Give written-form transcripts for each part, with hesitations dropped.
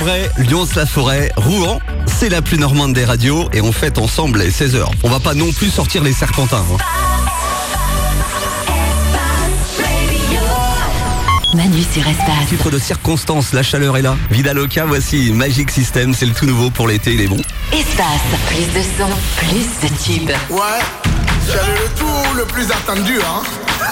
Cambrai, Lyons-la-Forêt, Rouen. C'est la plus normande des radios et on fête ensemble les 16h. On va pas non plus sortir les serpentins. Manu sur Espace. Titre de circonstance, la chaleur est là. Vida Loca, voici Magic System, c'est le tout nouveau pour l'été, il est bon. Espace, plus de son, plus de tubes. Ouais, c'est le tout le plus attendu, hein.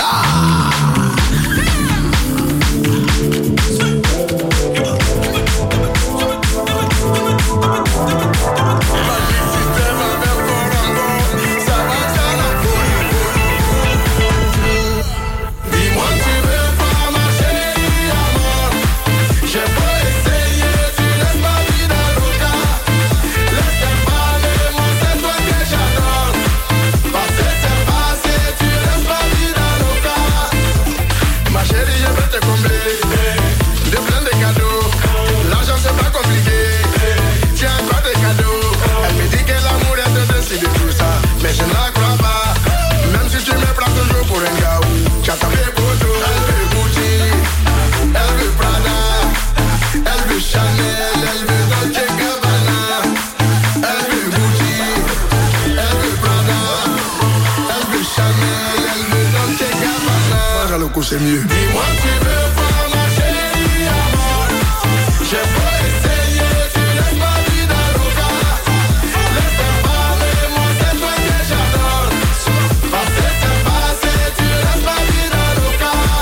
Mais je ne la crois pas. Même si tu me prends toujours pour un gars où j'attends mes potos. Elle veut Gucci, elle veut Prada, elle veut Chanel, elle veut Dolce Gabbana. Elle veut Gucci, elle veut Prada, elle veut Chanel, elle veut Dolce Gabbana. Moi j'ai le coup c'est mieux. Dis-moi tu veux voir ma chérie à mort. J'ai pas essayé, tu laisses ma vie dans le cas. Laisse-moi parler, moi c'est toi que j'adore. Passer c'est passer, tu laisses ma vie dans le cas.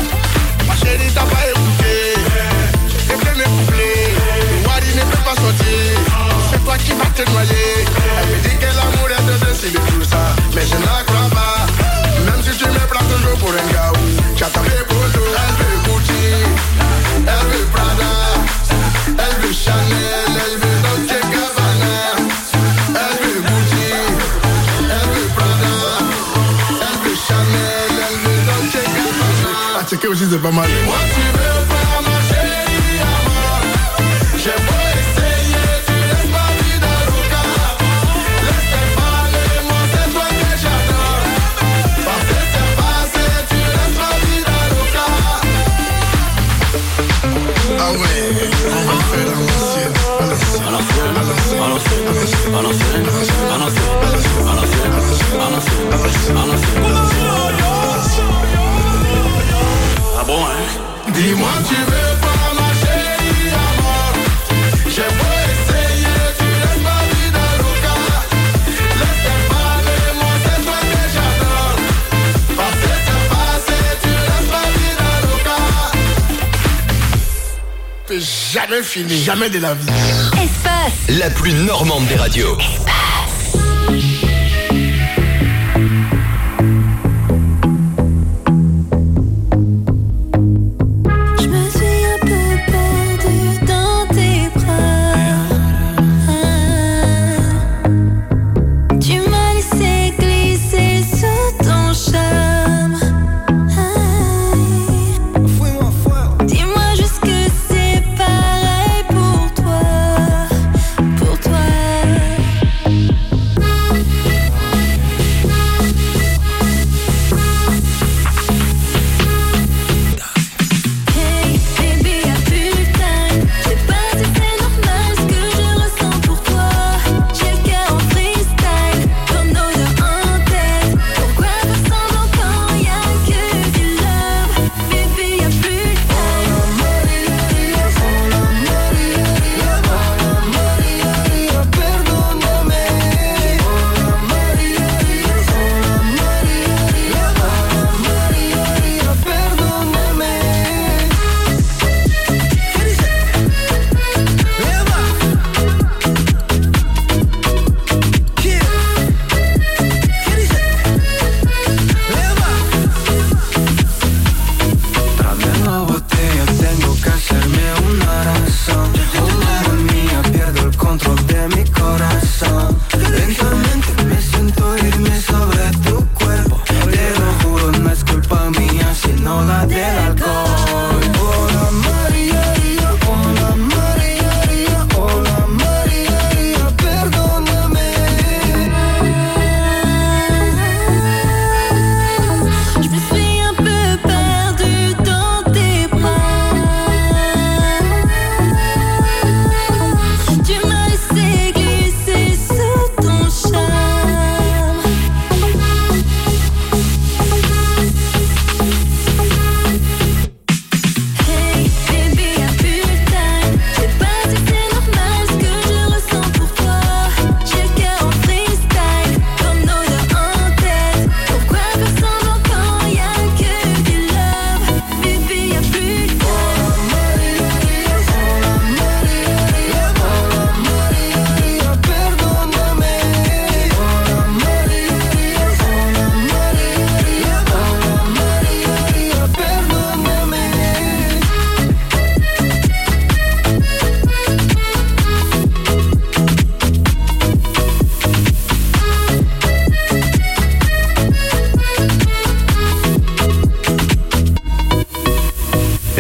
Ma chérie t'as pas écouté. T'es plein de couplets. Wadi ne peut pas sortir. C'est toi qui vas te noyer. Elle me dit que l'amour est de c'est de tout ça. Mais je ne la crois pas. Même si tu me prends toujours pour un gars où j'attends mes potos. Elle veut Gucci, elle veut Prada, elle veut Chanel, elle veut Dolce Gabbana. Elle veut Gucci, elle veut Prada, elle veut Chanel, elle veut Dolce Gabbana. Ah, checker aussi c'est pas mal. Moi tu veux voir ma chérie à mort. J'ai beau essayer, tu laisses ma vie dans le cas. Laisse-moi parler, moi c'est toi que j'adore. Passer c'est passer, tu laisses ma vie dans le cas. Ah ouais, on va le faire à l'ancienne. Ah bon, hein? Dis-moi tu veux voir ma chérie à mort. J'ai beau essayer, tu laisses ma vie dans le cas. Laisse-moi parler, moi c'est toi que j'adore. Passer c'est passer, tu laisses ma vie dans le cas. C'est jamais fini, jamais de la vie. Espace, La plus normande des radios. Je me suis un peu perdue dans tes bras. Tu m'as laissé glisser sous ton charme. Dis-moi juste que c'est pareil pour toi.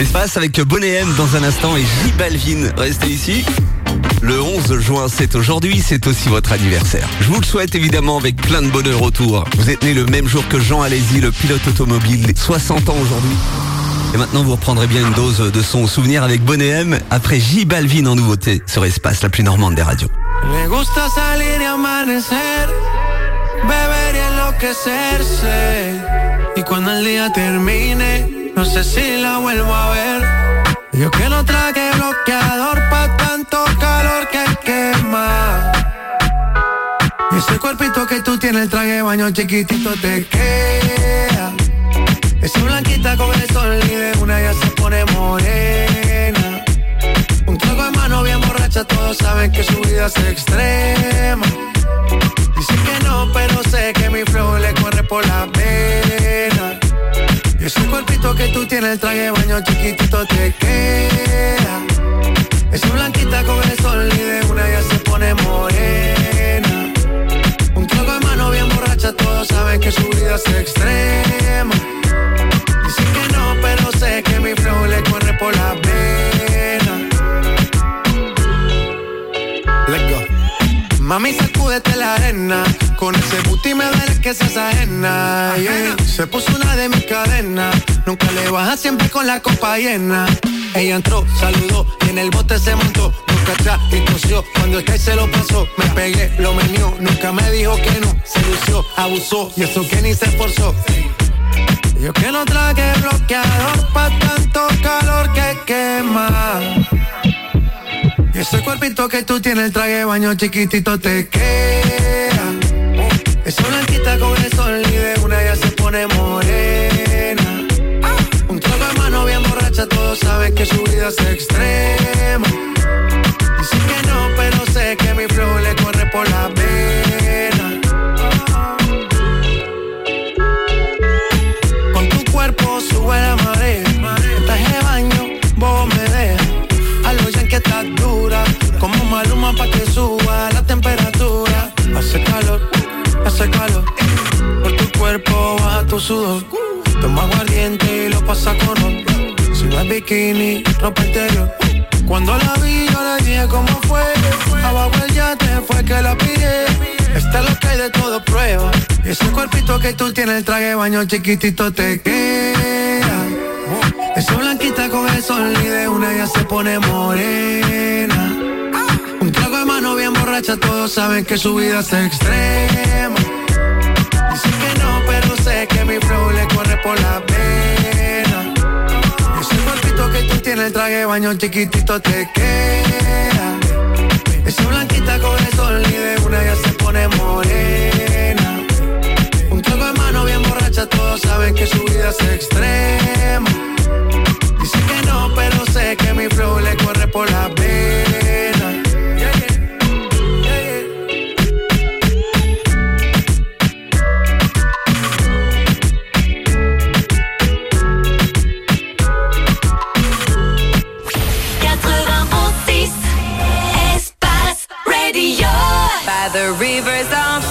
Espace avec Bonnet M dans un instant et J Balvin. Restez ici. Le 11 juin, c'est aujourd'hui, c'est aussi votre anniversaire. Je vous le souhaite évidemment avec plein de bonheur autour. Vous êtes né le même jour que Jean Alési, le pilote automobile, 60 ans aujourd'hui. Et maintenant, vous reprendrez bien une dose de son souvenir avec Bonnet M après J Balvin en nouveauté sur Espace, la plus normande des radios. Le gusta salir y amanecer, beber y enloquecerse. Y cuando el día termine, no sé si la vuelvo a ver. Yo que no traje bloqueador pa' tanto calor que quema. Y ese cuerpito que tú tienes, el traje de baño chiquitito te queda. Esa blanquita con el sol y de una ya se pone morena. Un trago en mano bien borracha, todos saben que su vida es extrema. Dicen que no, pero sé que mi flow le corre por la pena. Y ese cuerpito que tú tienes, el traje de baño chiquitito te queda. Esa blanquita con el sol y de una ya se pone morena. Un trago en mano bien borracha, todos saben que su vida es extrema. Dicen que no, pero sé que mi flow le corre por la pena. Let's go. Mami, sacúdete la arena. Con ese booty me duele que seas ajena, yeah. Se puso una de mis cadenas. Nunca le baja, siempre con la copa llena. Ella entró, saludó y en el bote se montó. Nunca atrás y tosió. Cuando el que se lo pasó, me pegué, lo menió. Nunca me dijo que no, se lució, abusó. Y eso que ni se esforzó. Yo que no traje bloqueador pa' tanto calor que quema. Y ese cuerpito que tú tienes, el traje de baño chiquitito te queda. Esa blanquita con el sol y de una ya se pone morena. Un trago de mano bien borracha, todos saben que su vida es extrema. Dicen que no, pero sé que mi flow le corre por la pena. Con tu cuerpo sube la marea. El traje de baño, vos me dejas. A lo ya que estás dura, como Maluma pa' que suba la temperatura. Hace calor, por tu cuerpo baja tu sudor. Toma aguardiente y lo pasa con honor. Si no es bikini, ropa interior. Cuando la vi yo le dije cómo fue. Abajo el yate fue que la pillé. Esta es lo que hay de todo prueba. Y ese cuerpito que tú tienes, el traje de baño chiquitito te queda. Esa blanquita con el sol y de una ya se pone morena. Un trago de mano bien borracha, todos saben que su vida es extrema. Dicen que no, pero sé que mi flow le corre por la pena. Ese cuerpito que tú tienes, el traje de baño chiquitito te queda. Esa blanquita con el sol y de una ya se pone morena. Un trago de mano bien borracha, todos saben que su vida es extrema. Dicen que no, pero sé que mi flow le corre por la pena. Yeah, yeah. Yeah, yeah. Espace Radio. By the rivers of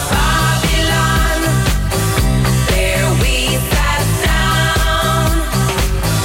Babylon, there we sat down.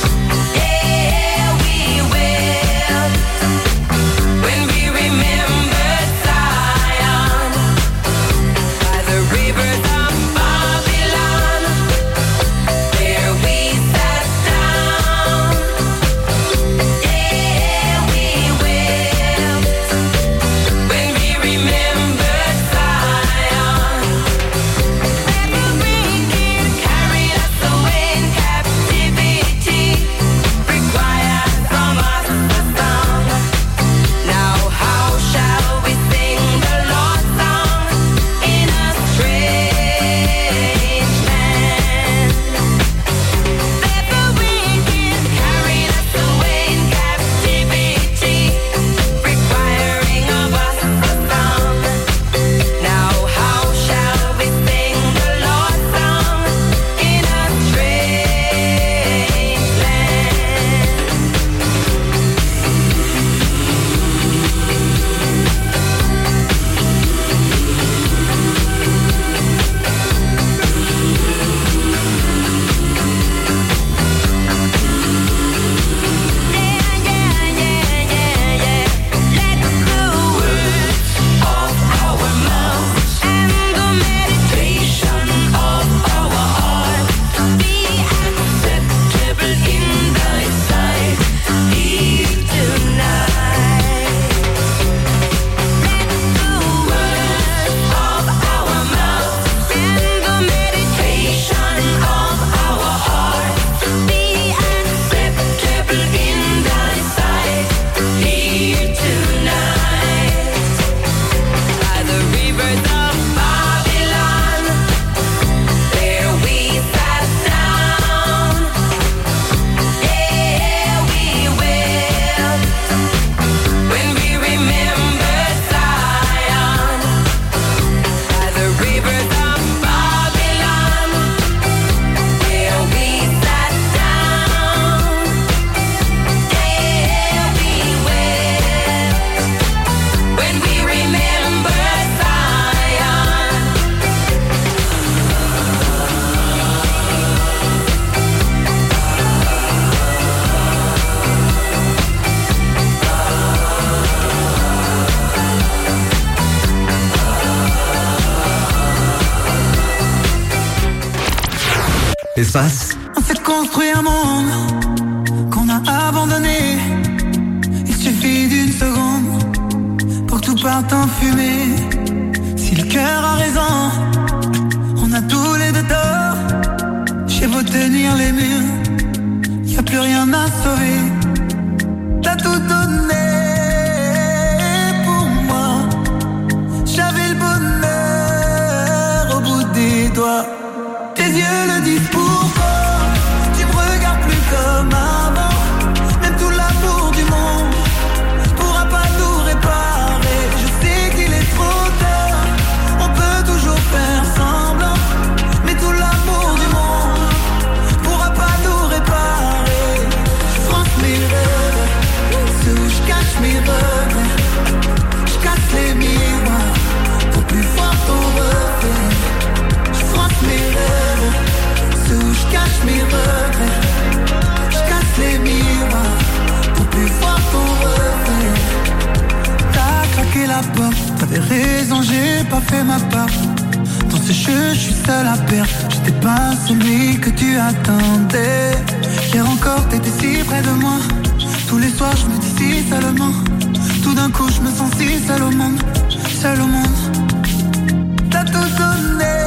Espace. On s'est construit un monde qu'on a abandonné. Il suffit d'une seconde pour que tout parte en fumée. Si le cœur a raison, on a tous les deux tort. J'ai beau tenir les murs, y a plus rien à sauver. T'as tout donné pour moi. J'avais le bonheur au bout des doigts. Tes yeux le disent pourquoi. Tu me regardes plus comme avant. Même tout l'amour du monde pourra pas tout réparer. Je sais qu'il est trop tard. On peut toujours faire semblant, mais tout l'amour du monde pourra pas tout réparer. Je France mes rêves, ceux où je cache mes regrets. Je casse les miroirs pour plus voir ton reflet. Je France mes rêves, ceux où je cache mes regrets. Je casse les miroirs pour plus voir ton reflet. T'as claqué la porte, t'avais raison, j'ai pas fait ma part. Dans ce jeu, je suis seul à perdre. J'étais pas celui que tu attendais. Hier encore, t'étais si près de moi. Tous les soirs, je me dis si seulement. Tout d'un coup, je me sens si seul au monde. Seul au monde. T'as tout donné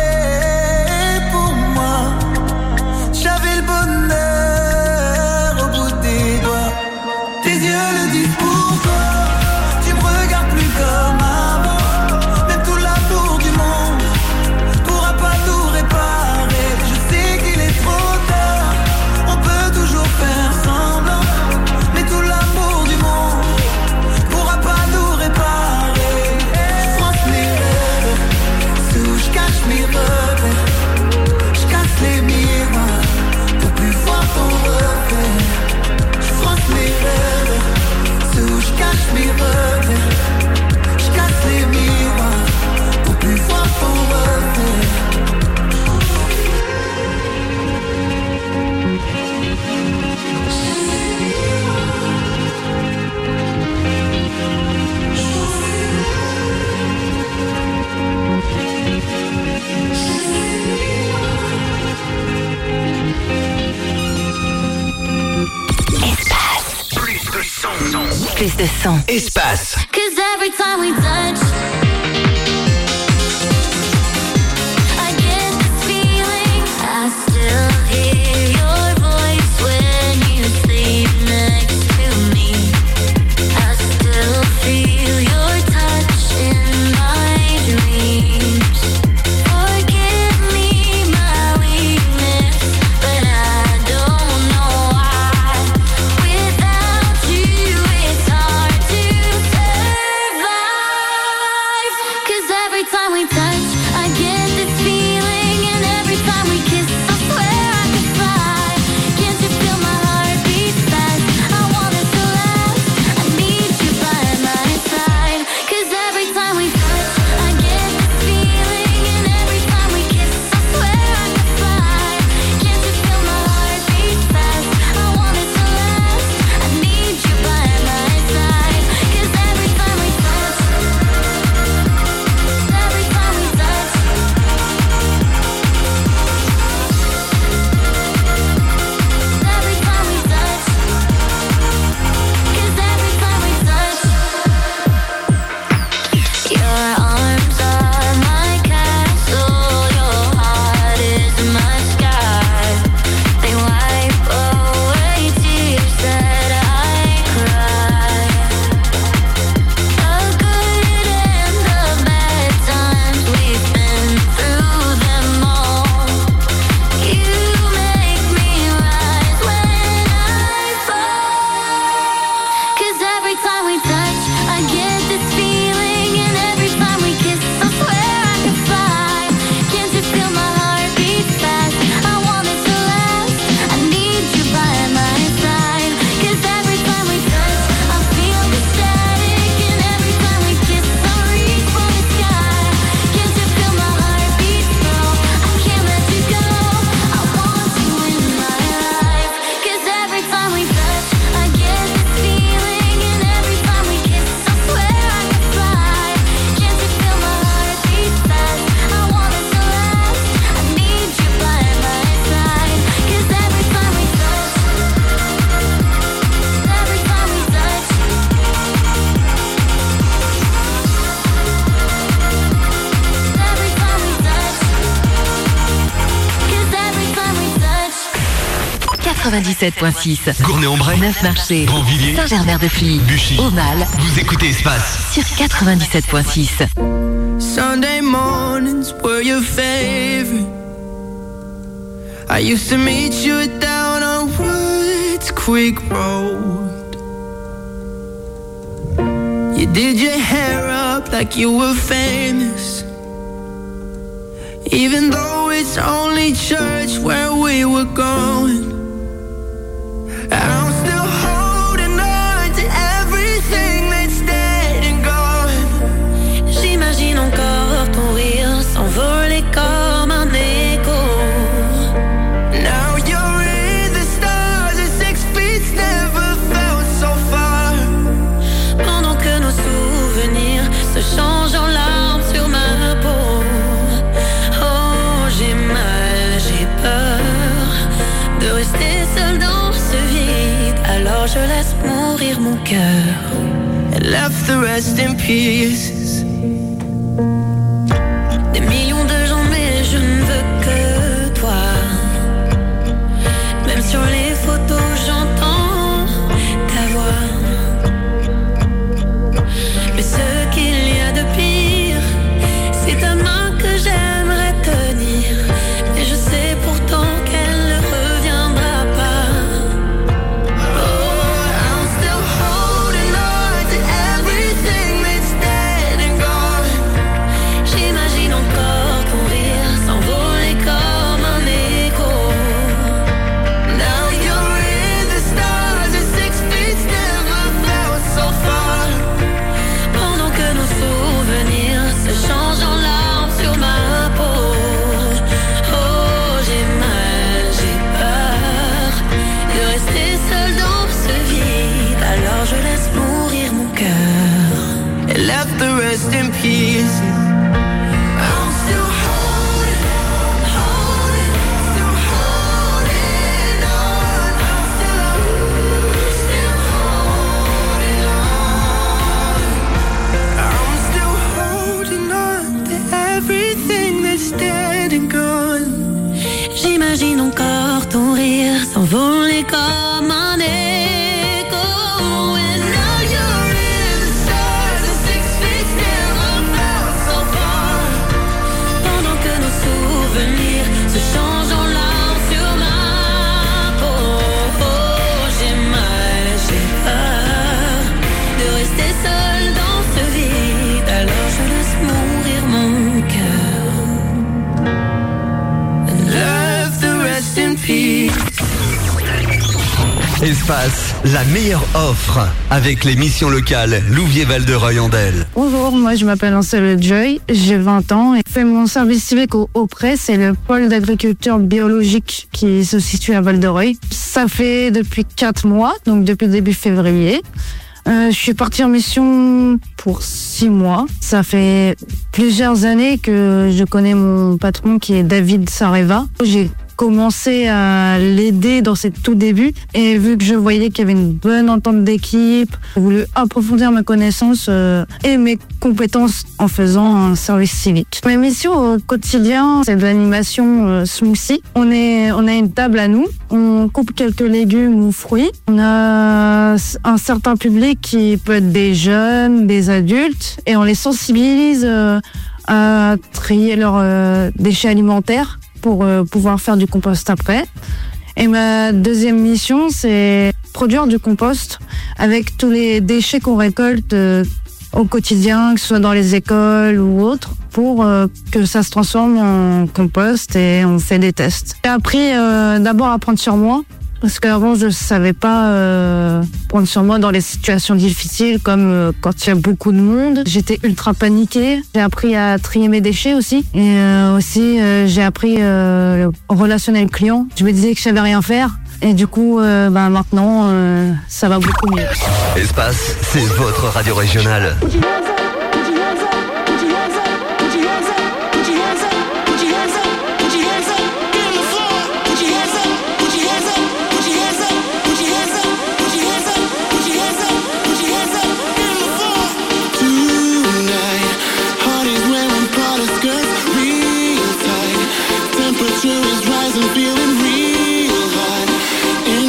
pour moi. J'avais le bonheur au bout des doigts. Tes yeux le disent pourquoi. Tu me regardes plus comme avant. Même tout l'amour du monde pourra pas tout réparer. Je sais qu'il est trop tard. On peut toujours faire semblant, mais tout l'amour du monde pourra pas tout réparer. Je France mes rêves, ceux où je cache mes regrets. Je casse les miroirs pour plus voir ton reflet. Je France mes rêves, ceux où je cache mes regrets. Je casse les miroirs pour plus voir ton reflet. Plus de son. Espace. 'Cause every time we touch, I get this feeling. I still hear your voice when you sleep next to me. I still feel your touch in my dreams. Forgive me my weakness, but I don't know why. Without you, it's hard to survive. 97.6. Gournay-en-Bray, Neufmarché, Grandvilliers, Saint-Germain-de-Fly, Buchy. Aumale, Vous écoutez Espace. sur 97.6. Sunday mornings were your favorite. I used to meet you down on Woods Creek Road. You did your hair up like you were famous, even though it's only church where we were going. I'm still holding on to everything that's dead and gone. J'imagine encore ton rire s'envoler comme un écho. Now you're in the stars and 6 feet never felt so far. Pendant que nos souvenirs se changent en larmes sur ma peau. Oh, j'ai mal, j'ai peur de rester seule dans ce vide. Alors je laisse mourir mon cœur. And left the rest in pieces. Des millions de gens, mais je ne veux que toi. Même sur les photos, j'entends ta voix. Mais ce qu'il y a de pire, c'est ta main que j'aimerais tenir. Mais je sais pourtant qu'elle ne reviendra pas. Oh, I'm still holding on to everything that's dead and gone. J'imagine encore ton rire s'envoler comme un écho. Now you're in the stars and 6 feet never felt so far. Pendant que nos souvenirs se changent en larmes sur ma peau. Oh, j'ai mal, j'ai peur de rester seule dans ce vide. Alors je laisse mourir mon cœur. And left the rest in pieces. I'm still holding on, still holding on. I'm still holding on. I'm still holding on to everything that's dead and gone. J'imagine encore ton rire s'envoler comme un écho. And now you're in the stars and 6 feet never felt so far. Pendant que nos souvenirs se changent en larmes sur ma peau. Oh, j'ai mal, j'ai peur de rester seule dans ce vide. Alors je laisse mourir mon cœur. Left the rest in peace. Espace, la meilleure offre avec les missions locales Louviers-Val-de-Reuil-en-Del. Bonjour, moi je m'appelle Ansel Joy, j'ai 20 ans et je fais mon service civique au PRES, c'est le pôle d'agriculture biologique qui se situe à Val-de-Reuil. Ça fait depuis 4 mois, donc depuis début février. Je suis partie en mission pour 6 mois. Ça fait plusieurs années que je connais mon patron qui est David Sareva. J'ai commencé à l'aider dans ses tout débuts et vu que je voyais qu'il y avait une bonne entente d'équipe, j'ai voulu approfondir ma connaissance et mes compétences en faisant un service civique. Mes missions au quotidien, c'est de l'animation smoothie. On a une table à nous, on coupe quelques légumes ou fruits. On a un certain public qui peut être des jeunes, des adultes et on les sensibilise à trier leurs déchets alimentaires pour pouvoir faire du compost après. Et ma deuxième mission, c'est produire du compost avec tous les déchets qu'on récolte au quotidien, que ce soit dans les écoles ou autres, pour que ça se transforme en compost et on fait des tests. J'ai appris d'abord à prendre sur moi, parce qu'avant je savais pas prendre sur moi dans les situations difficiles comme quand il y a beaucoup de monde. J'étais ultra paniquée. J'ai appris à trier mes déchets aussi et aussi j'ai appris le relationnel client. Je me disais que je savais rien faire et du coup maintenant ça va beaucoup mieux. Espace, c'est votre radio régionale. Temperature is rising, feeling real hot.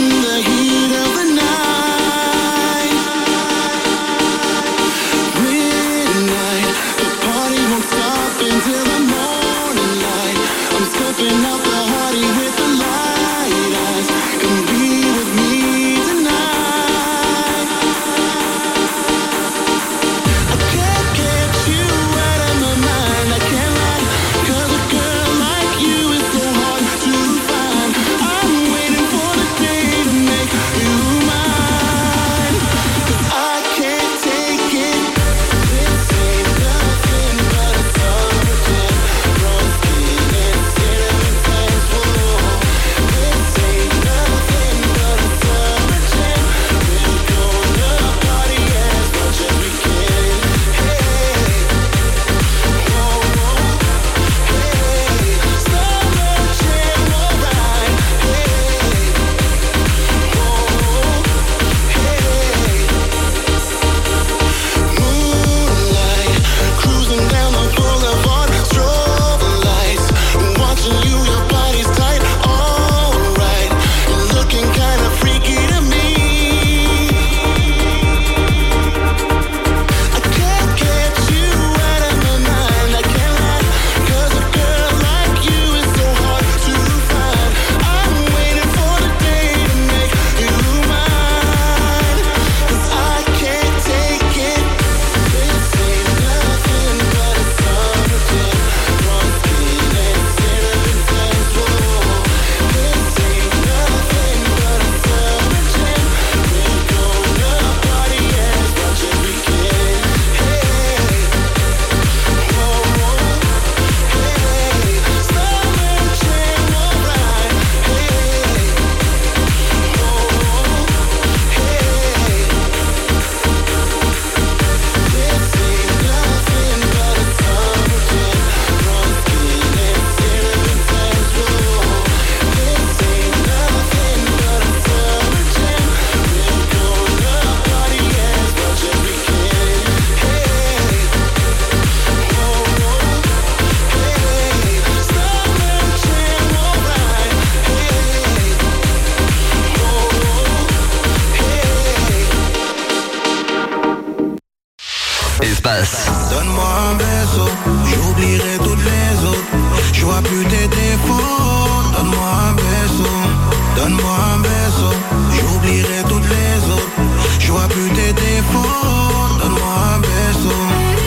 beso, j'oublierai toutes les autres. Je vois plus tes défauts. Donne-moi un beso, donne-moi un beso, j'oublierai toutes les autres. Je vois plus tes défauts. Donne-moi un beso.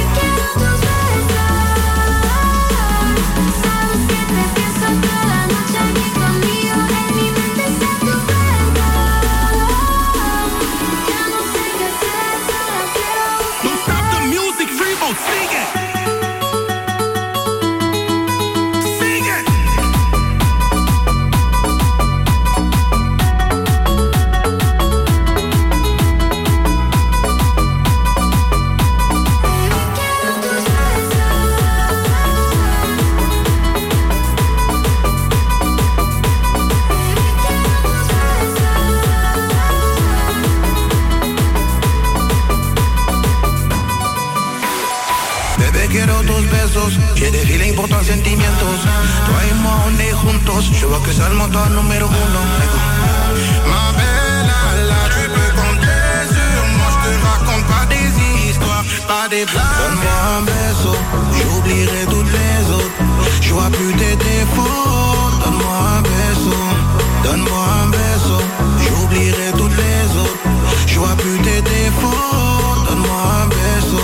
J'ai des feelings pour tus sentimientos. Toi et moi on est juntos. Je vois que c'est le moteur numéro uno. Ma belle, là, tu peux compter sur moi. Je te raconte pas des histoires, pas des blagues. Donne-moi un beso, j'oublierai toutes les autres. Je vois plus tes défauts. Donne-moi un beso, donne-moi un beso, j'oublierai toutes les autres. Je vois plus tes défauts. Donne-moi un beso.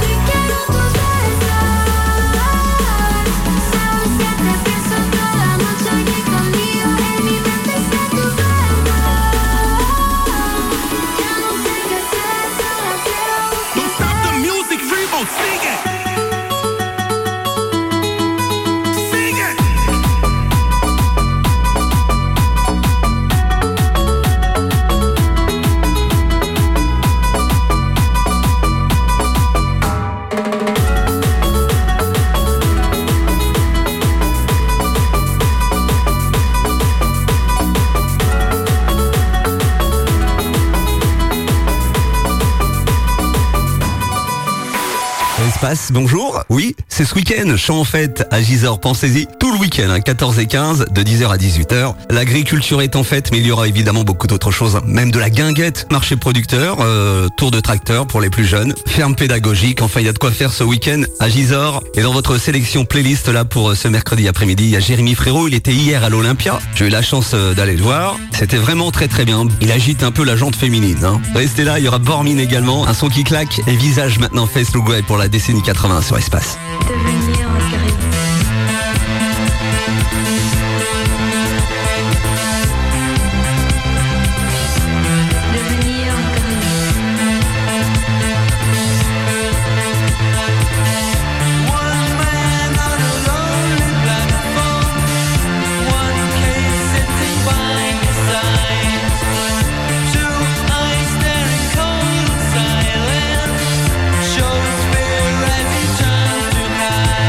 Bonjour, oui, c'est ce week-end, chant en fête à Gisors, pensez-y, tout le week-end, 14 et 15, de 10h à 18h. L'agriculture est en fête, mais il y aura évidemment beaucoup d'autres choses, même de la guinguette, marché producteur, tour de tracteur pour les plus jeunes, ferme pédagogique, enfin il y a de quoi faire ce week-end à Gisors. Et dans votre sélection playlist là pour ce mercredi après-midi, il y a Jérémy Frérot, il était hier à l'Olympia, j'ai eu la chance d'aller le voir, c'était vraiment très très bien, il agite un peu la jante féminine. Restez là, il y aura Bormin également, un son qui claque et visage maintenant Face Look Way pour la décennie 80 sur Espace. Devenir un carré. Devenir un carré. One man on a lonely platform, one case sitting by his side, two eyes staring cold and silent, shows fear as he turns to hide.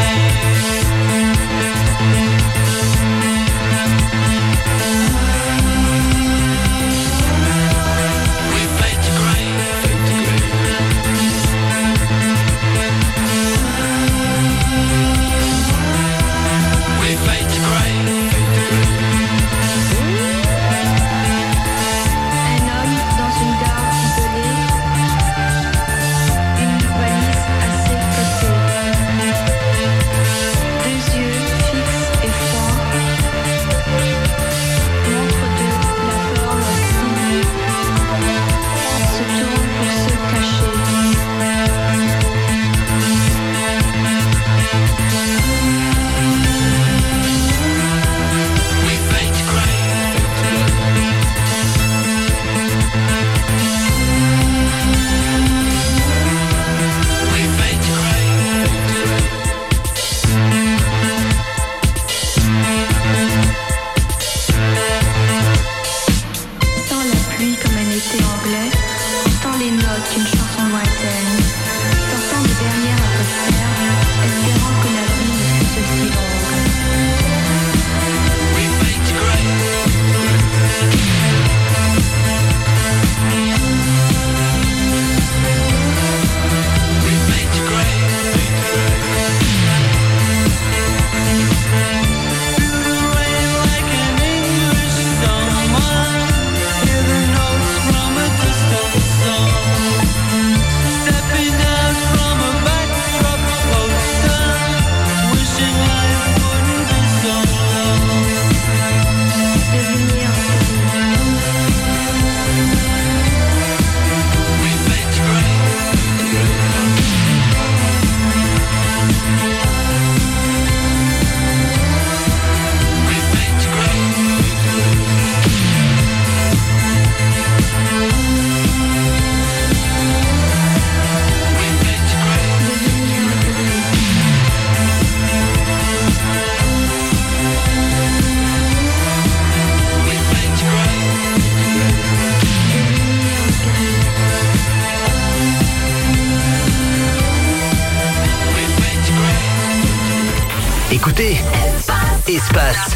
écoutez Espace,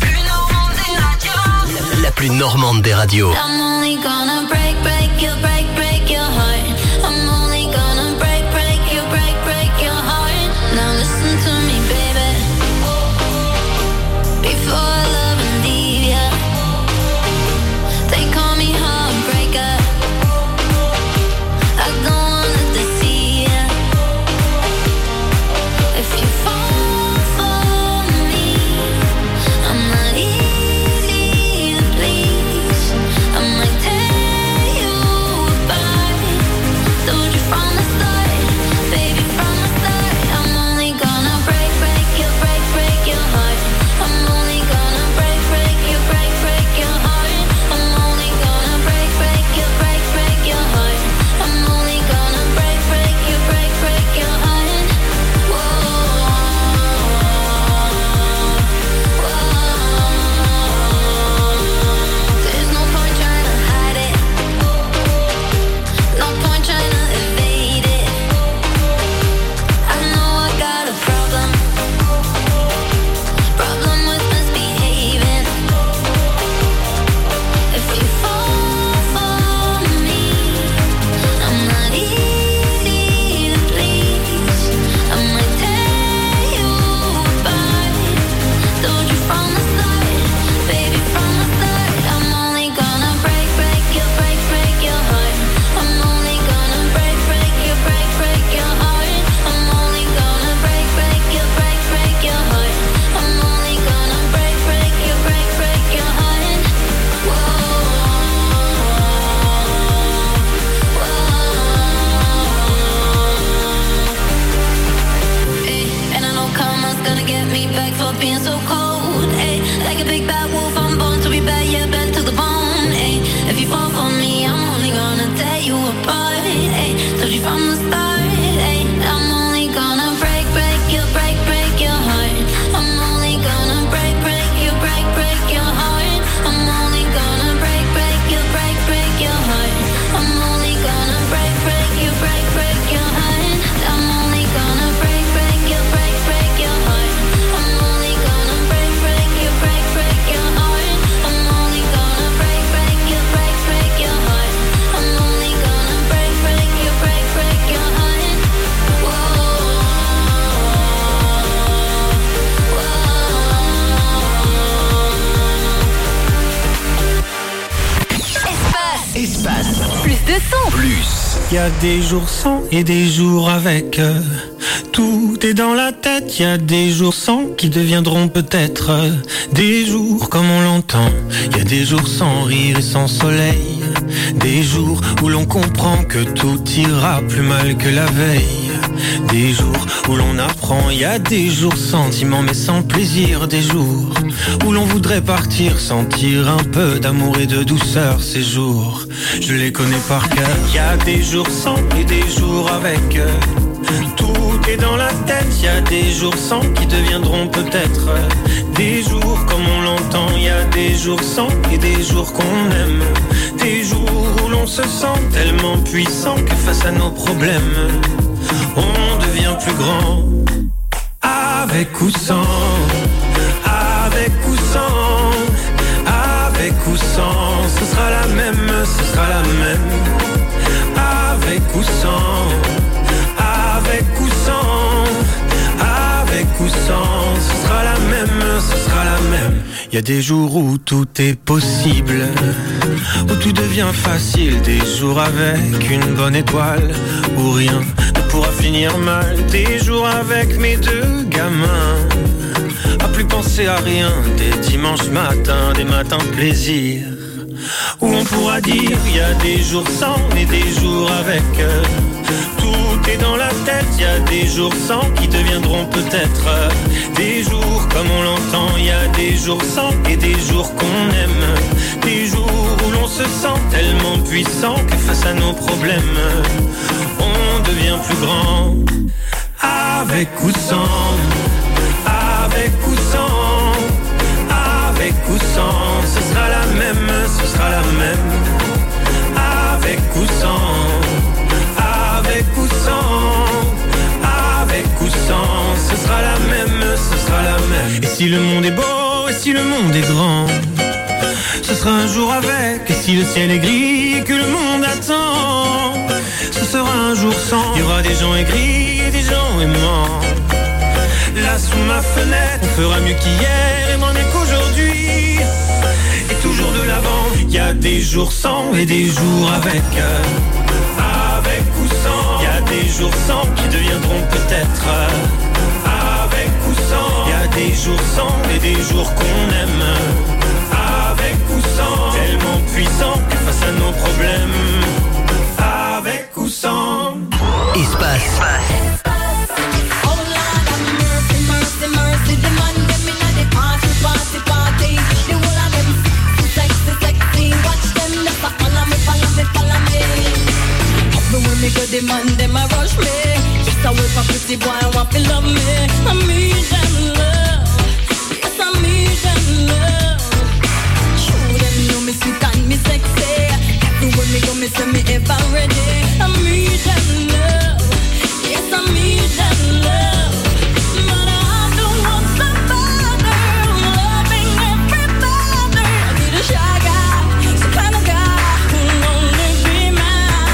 la plus normande des radios. I'm only gonna break your heart. I'm only gonna break your heart. Now listen to me, baby. Before I love and leave ya, they call me heartbreaker. I don't wanna deceive ya. If you fall for me, I'm not easy to please. I might tear you apart. Told you from the start, baby, from the start. I'm only gonna break your heart. I'm only gonna break your heart. I'm only gonna break your heart. I'm only gonna break your heart. There's no point trying to hide it. No point trying to evade it. I know I got a problem with misbehaving. If you fall for me, I'm not easy to please. I might tear you apart. Told you from the start, baby, from the start. I'm only gonna break your heart. I'm only gonna break your heart. I'm only gonna break your heart. I'm only gonna break your heart. And I know karma's gonna get me back for being so cold. Like a big bad wolf, I'm born to be bad, yeah, bad to the bone. If you fall for me, I'm only gonna tear you apart. Told you from the start, I'm only gonna break your heart. I'm only gonna break your heart. I'm only gonna break your heart. I'm only gonna break your heart. I'm only gonna break your heart. I'm only gonna break your heart. I'm only gonna break your heart. I'm only gonna break your heart. Espace, Plus de son. plus. Y a des jours sans et des jours avec. Tout est dans la tête. Y a des jours sans qui deviendront peut-être des jours comme on l'entend. Y a des jours sans rire et sans soleil. Des jours où l'on comprend que tout ira plus mal que la veille. Des jours où l'on apprend. Y a des jours sentiments mais sans plaisir. Des jours où l'on voudrait partir, sentir un peu d'amour et de douceur. Ces jours, je les connais par cœur. Y a des jours sans et des jours avec. Tout est dans la tête. Y a des jours sans qui deviendront peut-être des jours comme on l'entend. Y a des jours sans et des jours qu'on aime. Des jours où l'on se sent tellement puissant que face à nos problèmes, on devient plus grand. Avec ou sans, avec ou sans, avec ou sans, ce sera la même, ce sera la même. Avec ou sans, avec ou sans, avec ou sans, ce sera la même, ce sera la même. Y a des jours où tout est possible, où tout devient facile. Des jours avec une bonne étoile, où rien ne pourra finir mal. Des jours avec mes deux gamins, à plus penser à rien. Des dimanches matins, des matins de plaisir, où on pourra dire y a des jours sans et des jours avec. Tout est dans la tête, y a des jours sans qui deviendront peut-être des jours comme on l'entend. Y a des jours sans et des jours qu'on aime. Des jours où l'on se sent tellement puissant que face à nos problèmes, on devient plus grand. Avec ou sans, avec ou sans, avec ou sans, ce sera la même, ce sera la même. Avec ou sans, avec ou sans, avec ou sans, ce sera la même, ce sera la même. Et si le monde est beau, et si le monde est grand, ce sera un jour avec. Et si le ciel est gris et que le monde attend, ce sera un jour sans. Il y aura des gens aigris et des gens aimants. Là sous ma fenêtre, on fera mieux qu'hier et moins mieux qu'aujourd'hui. Et toujours de l'avant. Il y a des jours sans et des jours avec. Avec ou sans. Il y a des jours sans qui deviendront peut-être. Avec ou sans. Il y a des jours sans et des jours qu'on aime. Avec ou sans. Tellement puissant que face à nos problèmes. Avec ou sans. Espace. When me go the man, them a rush me. Just a wait for pretty boy, I want to love me. I need them love. Yes, I need them love. Show them know me sweet and me sexy. Everywhere me go, me say me ever ready. I need them love. Yes, I need them love. But I don't want somebody loving everybody. I need a shy guy, some kind of guy who only be mine.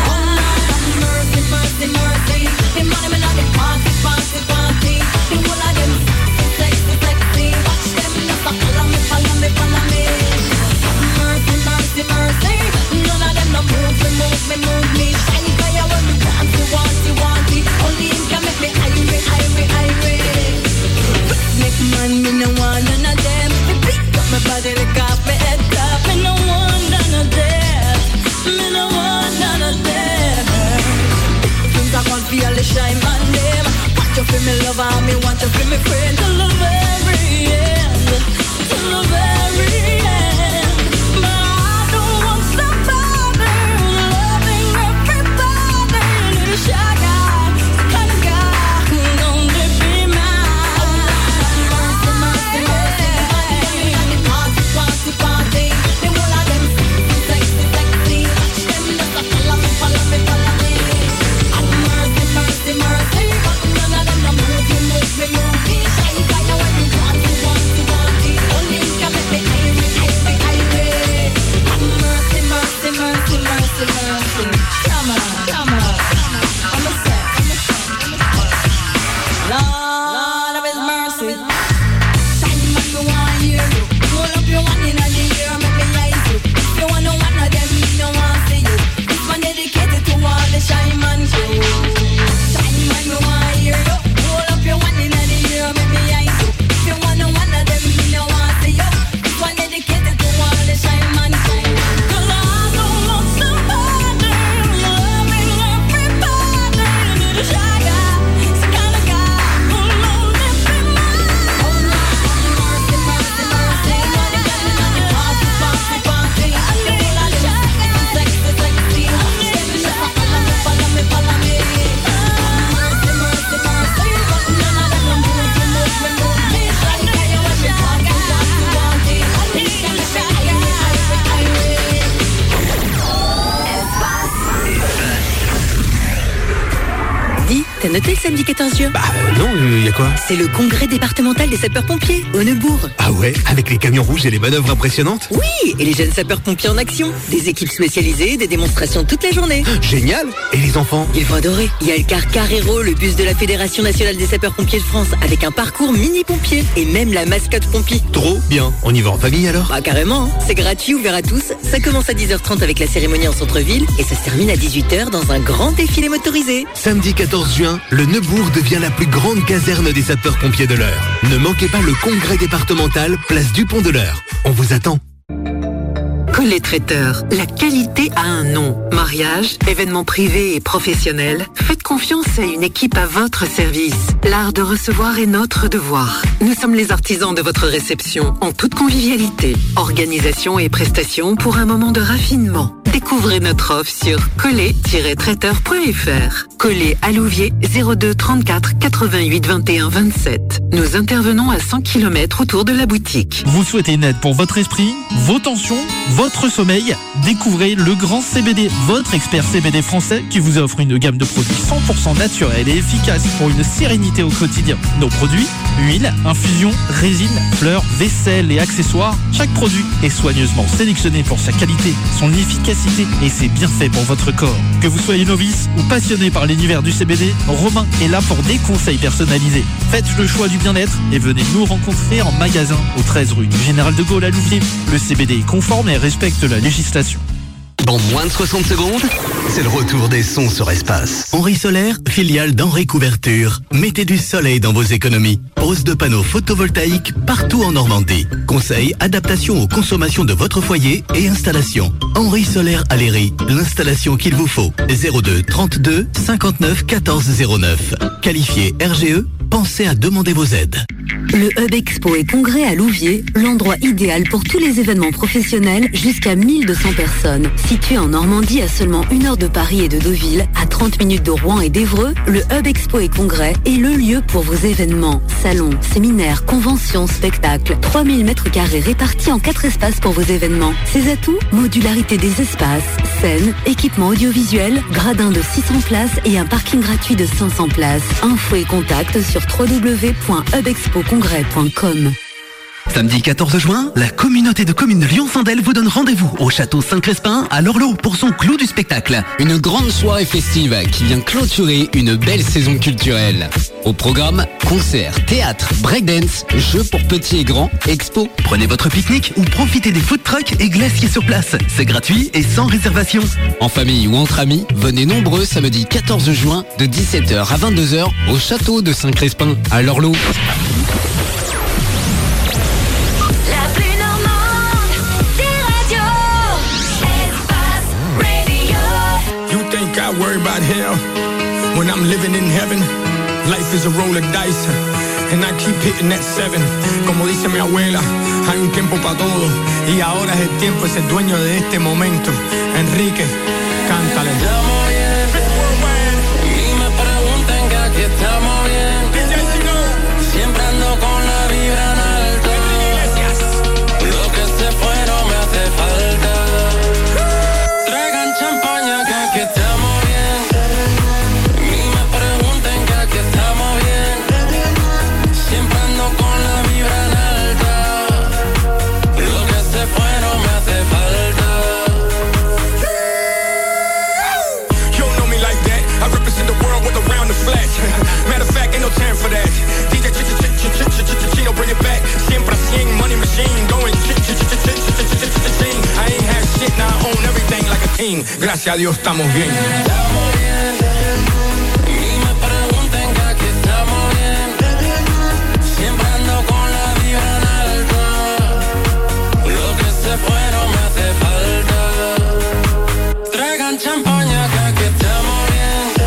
Mercy, mercy, the money me not the party, party, party. The whole of them sexy, sexy. Watch them just a follow me, follow me, follow me. Mercy, mercy, mercy. None of them no move me, move me, move me. Shine fire when me want it, want it, want it. Only him can make me irate, irate, irate. Make man, me no want none of them. Me pick up my body, lick off my head top. Me no want none of them. Me no want none of them. I can't feel the shine on them. Want you feel me lover, me want you feel me friend. Till the very end, till the very end. But I don't want somebody loving everybody. I need a shy guy, the kind of guy who only be mine. Mercy, mercy, mercy. Party, party, party. The whole of them sexy, sexy, sexy. Watch them just a follow me, follow me, follow me. Mercy, mercy, but none of them no move me, move me, move me. Shine fire when you want it, want it, want it. Only you can make me irate, irate, irate. Mercy, mercy, mercy, mercy, mercy. Come on, come on. I'm a set, Lord of His mercy. Shine man, me want hear you. Roll up your one in the ear, make me eyes you. If you want no one of them, me no want see you. This one dedicated to all the shy man crew. T'as noté le samedi 14 juin? Bah non, y a quoi? C'est le congrès départemental des sapeurs-pompiers, au Neubourg. Ah ouais, avec les camions rouges et les manœuvres impressionnantes? Oui, et les jeunes sapeurs-pompiers en action. Des équipes spécialisées, des démonstrations toute la journée. Génial! Et les enfants? Ils vont adorer. Il y a le car Carrero, le bus de la Fédération nationale des sapeurs-pompiers de France, avec un parcours mini-pompier. Et même la mascotte Pompi. Trop bien. On y va en famille alors? Bah carrément, hein. C'est gratuit, ouvert à tous. Ça commence à 10h30 avec la cérémonie en centre-ville et ça se termine à 18h dans un grand défilé motorisé. Samedi 14 juin, le Neubourg devient la plus grande caserne des sapeurs-pompiers de l'Eure. Ne manquez pas le congrès départemental, place du Pont de l'Eure. On vous attend. Collet Traiteur, la qualité a un nom. Mariage, événements privés et professionnels. Faites confiance à une équipe à votre service. L'art de recevoir est notre devoir. Nous sommes les artisans de votre réception, en toute convivialité. Organisation et prestations pour un moment de raffinement. Découvrez notre offre sur collet-traiteur.fr. Collet à Louviers 02 34 88 21 27. Nous intervenons à 100 km autour de la boutique. Vous souhaitez une aide pour votre esprit, vos tensions, votre sommeil? Découvrez le Grand CBD, votre expert CBD français qui vous offre une gamme de produits 100% 100% naturels et efficaces pour une sérénité au quotidien. Nos produits, huile, infusion, résine, fleurs, vaisselle et accessoires, chaque produit est soigneusement sélectionné pour sa qualité, son efficacité et ses bienfaits pour votre corps. Que vous soyez novice ou passionné par l'univers du CBD, Romain est là pour des conseils personnalisés. Faites le choix du bien-être et venez nous rencontrer en magasin au 13 rue du Général de Gaulle à Louviers. Le CBD est conforme et respecte la législation. Dans moins de 60 secondes, c'est le retour des sons sur Espace. Henri Solaire, filiale d'Henri Couverture. Mettez du soleil dans vos économies. Pose de panneaux photovoltaïques partout en Normandie. Conseils, adaptation aux consommations de votre foyer et installation. Henri Solaire à Léry, l'installation qu'il vous faut. 02 32 59 14 09. Qualifié RGE, pensez à demander vos aides. Le Hub Expo et Congrès à Louviers, l'endroit idéal pour tous les événements professionnels jusqu'à 1200 personnes. Situé en Normandie à seulement 1 heure de Paris et de Deauville, à 30 minutes de Rouen et d'Évreux, le Hub Expo et Congrès est le lieu pour vos événements. Salons, séminaires, conventions, spectacles. 3000 m² répartis en 4 espaces pour vos événements. Ses atouts, modularité des espaces, scène, équipement audiovisuel, gradin de 600 places et un parking gratuit de 500 places. Infos et contacts sur www.hubexpocongrès.com. Samedi 14 juin, la communauté de communes Lyon-Sandel vous donne rendez-vous au château Saint-Crespin à Lorlo pour son clou du spectacle. Une grande soirée festive qui vient clôturer une belle saison culturelle. Au programme, concerts, théâtre, breakdance, jeux pour petits et grands, expo. Prenez votre pique-nique ou profitez des food trucks et glaciers sur place. C'est gratuit et sans réservation. En famille ou entre amis, venez nombreux samedi 14 juin de 17h à 22h au château de Saint-Crespin à Lorlo. I worry about hell when I'm living in heaven. Life is a roll of dice and I keep hitting that 7. Como dice mi abuela, hay un tiempo para todo y ahora es el tiempo, es el dueño de este momento. Enrique, cántale. Estamos bien y me preguntan que aquí estamos bien. Siempre ando con la vibra en alto. Lo que se fue no me hace falta. Traigan champaña que aquí estamos. Matter of fact, ain't no time for that. DJ Chino, bring it back. Siempre a 100, money machine, going ching. I ain't had shit, now I own everything like a king. Gracias a Dios estamos bien. Estamos bien. Y me pregunten que aquí estamos bien. Siempre ando con la vibra en alto. Lo que se fue no me hace falta. Traigan champaña que aquí estamos bien.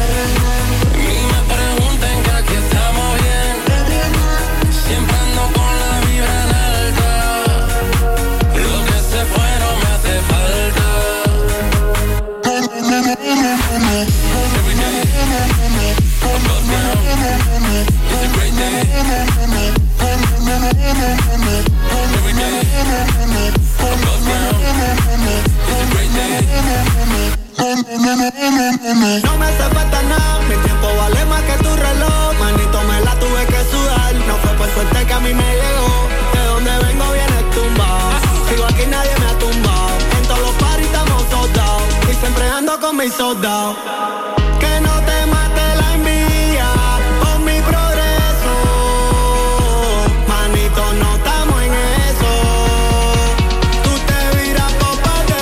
No me hace falta nada, mi tiempo vale más que tu reloj. Manito, me la tuve que sudar. No fue por suerte que a mí me llegó. De donde vengo viene tumbado. Sigo aquí, nadie me ha tumbado. En todos los paris estamos soldados. Y siempre ando con mis soldados. Que no te mate la envidia por mi progreso. Manito, no estamos en eso. Tú te viras por par de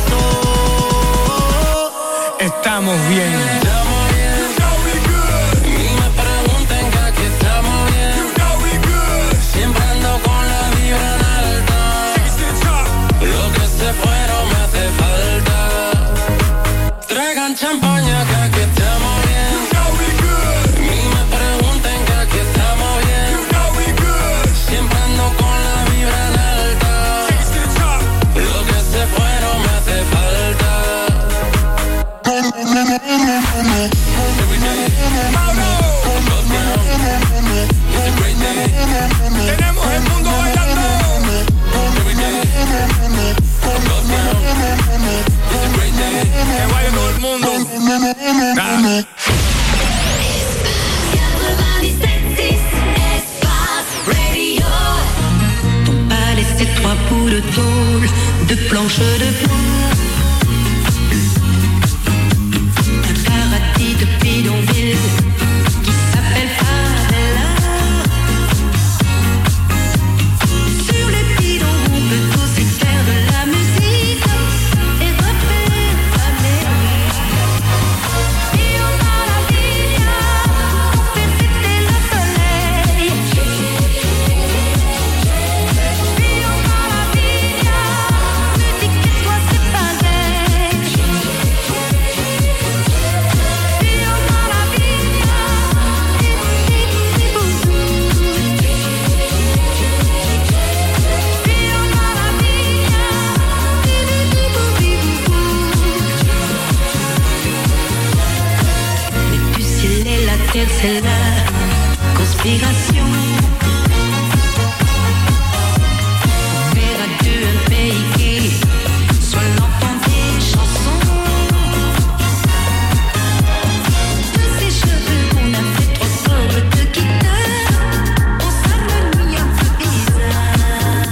pesos. Estamos bien. Champagne proche de toi. Un paradis de bidonville qui s'appelle Favela. Sur les bidons, on peut aussi faire de la musique et refaire la mélodie. Io maravilla, on fait péter le soleil. Io maravilla, musique et toi c'est pareil. Io maravilla, mais du ciel et la terre c'est la conspiration. Faire à deux un pays qui soit l'enfant des chansons. De ces cheveux qu'on a fait 3 cordes de guitare, on s'harmonie un peu bizarre.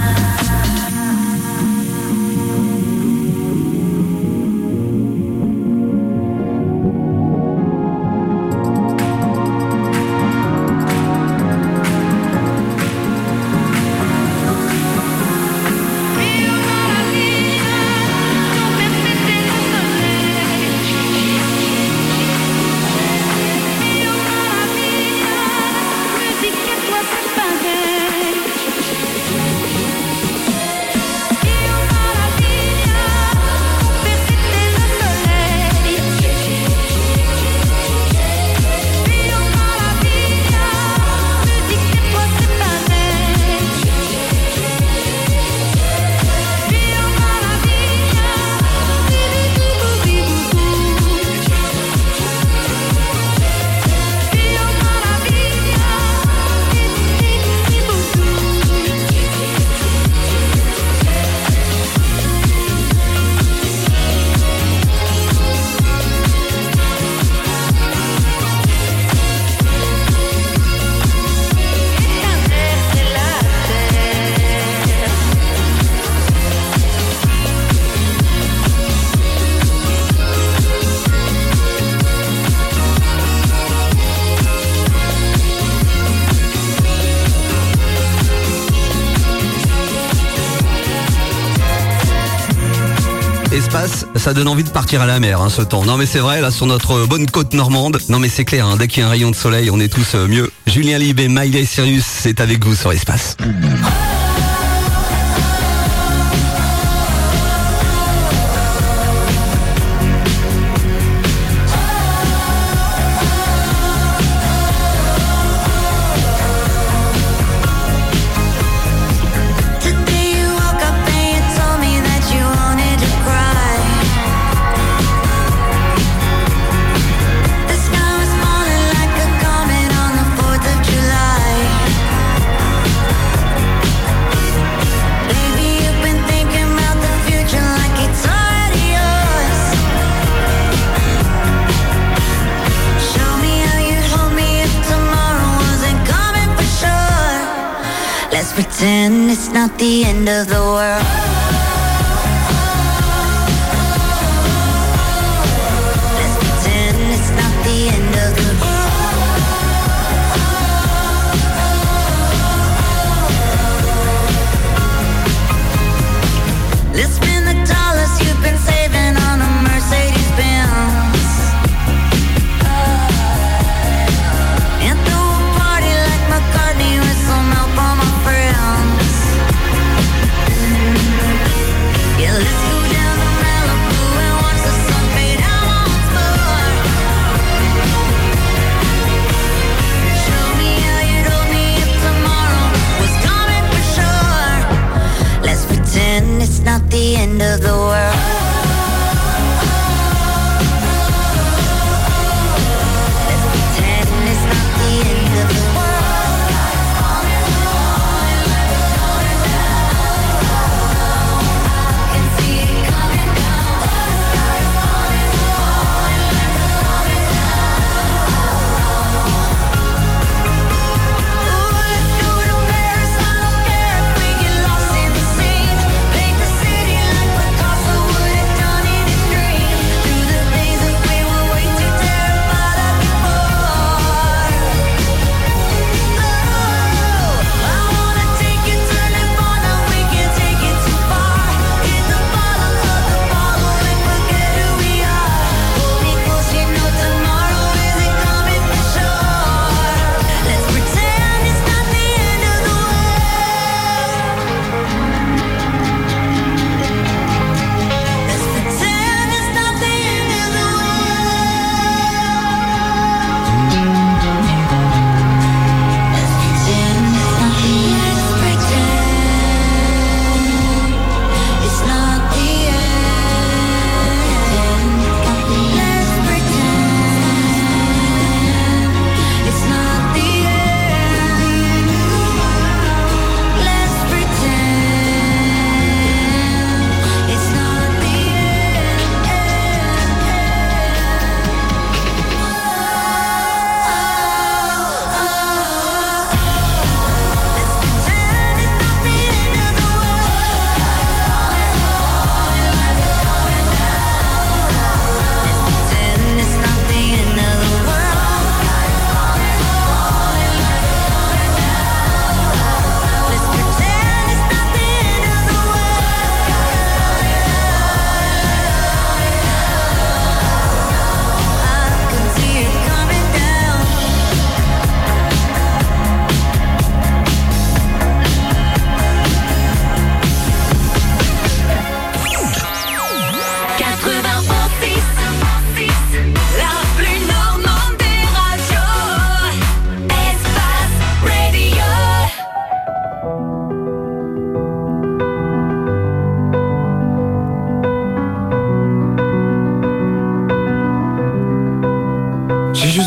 Espace, ça donne envie de partir à la mer, ce temps. Non mais c'est vrai, là sur notre bonne côte normande. Non mais c'est clair, dès qu'il y a un rayon de soleil, on est tous mieux. Julien Lieb et Miley Cyrus, c'est avec vous sur Espace. Pretend it's not the end of the world. Let's pretend it's not the end of the world. Let's spend the dollars you've been saving on a Mercedes Benz. And throw a party like McCartney with some help on my friends.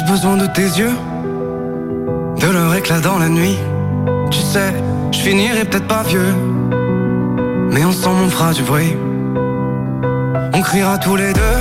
besoin de tes yeux, de leur éclat dans la nuit. Tu sais, je finirai peut-être pas vieux, mais ensemble on fera du bruit. On criera tous les deux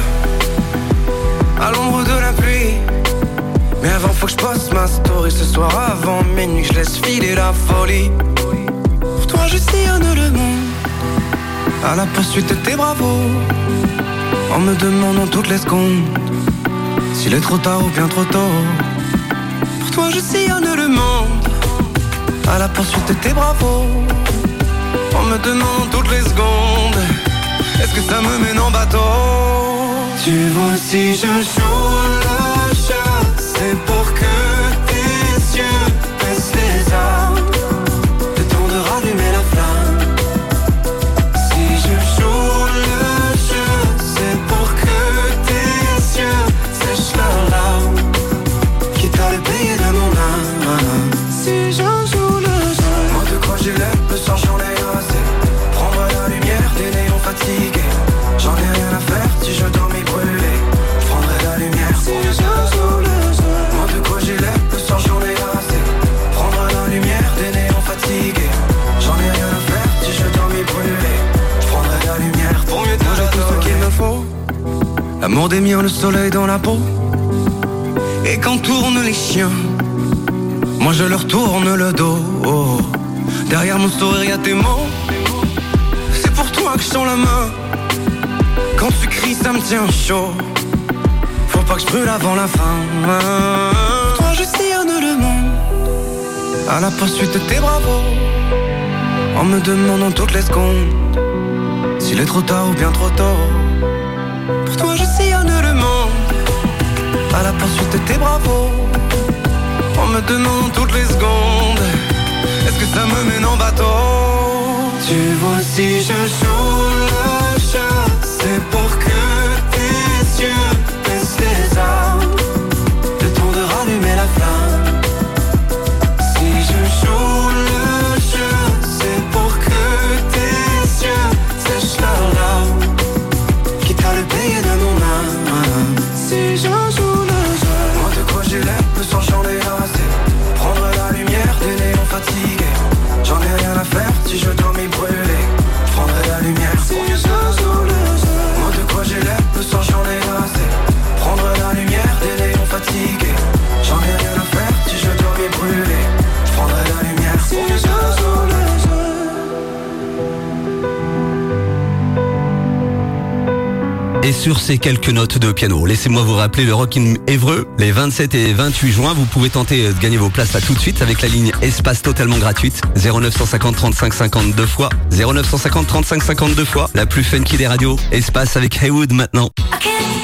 à l'ombre de la pluie. Mais avant faut que je poste ma story ce soir avant minuit, que je laisse filer la folie. Pour toi je sillonne le monde à la poursuite de tes bravos, en me demandant toutes les secondes s'il est trop tard ou bien trop tôt. Pour toi je sillonne le monde à la poursuite de tes bravos, en me demandant toutes les secondes est-ce que ça me mène en bateau. Tu vois si je joue le jeu, c'est pour que tes yeux baissent les armes, le temps de rallumer la flamme. Si je joue le jeu, c'est pour que tes yeux sèchent leurs larmes, quitte à le payer de mon âme. Si je joue le jeu, moi de quoi j'ai l'air, le soir j'en ai assez. Prendre la lumière des néons fatigués, j'en ai rien à faire si je dois m'y brûler. Je prendrai la lumière si je joue le jeu. Moi de quoi j'ai l'air, le soir j'en ai assez. Prendre la lumière des néons fatigués, j'en ai rien à faire si je dois m'y brûler. Je prendrai la lumière pour mieux te j'ai tout ce qu'il me faut. L'amour des miens, le soleil dans la peau. Et quand tournent les chiens, moi je leur tourne le dos. Derrière mon sourire y'a tes mots, c'est pour toi que je tends la main. Quand tu cries ça me tient chaud, faut pas que je brûle avant la fin. Toi je sillonne le monde à la poursuite de tes bravos, en me demandant toutes les secondes s'il est trop tard ou bien trop tôt. Pour toi je sillonne le monde à la poursuite de tes bravos, en me demandant toutes les secondes est-ce que ça me mène en bateau. Tu vois si je joue le jeu, c'est pour que tes yeux baissent les armes, le temps de rallumer la flamme. Si je joue le jeu, c'est pour que tes yeux sèchent leurs larmes, quitte à le payer de mon âme. Si je joue le jeu, moi de quoi j'ai l'air, le soir j'en ai assez. Prendre la lumière des néons fatigués, j'en ai rien à faire si je dois m'y brûler. Je prendrai la lumière si je joue le jeu. Moi de quoi j'ai l'air, le soir j'en ai assez. Prendre la lumière des néons fatigués, j'en ai rien à faire si je dois m'y brûler. Je prendrai la lumière si je joue le jeu. Et sur ces quelques notes de piano, laissez-moi vous rappeler le Rock in Évreux, les 27 et 28 juin. Vous pouvez tenter de gagner vos places là tout de suite avec la ligne Espace totalement gratuite. 0950 35 52 fois. 0950 35 52 fois. La plus funky des radios. Espace avec Haywood maintenant. I can't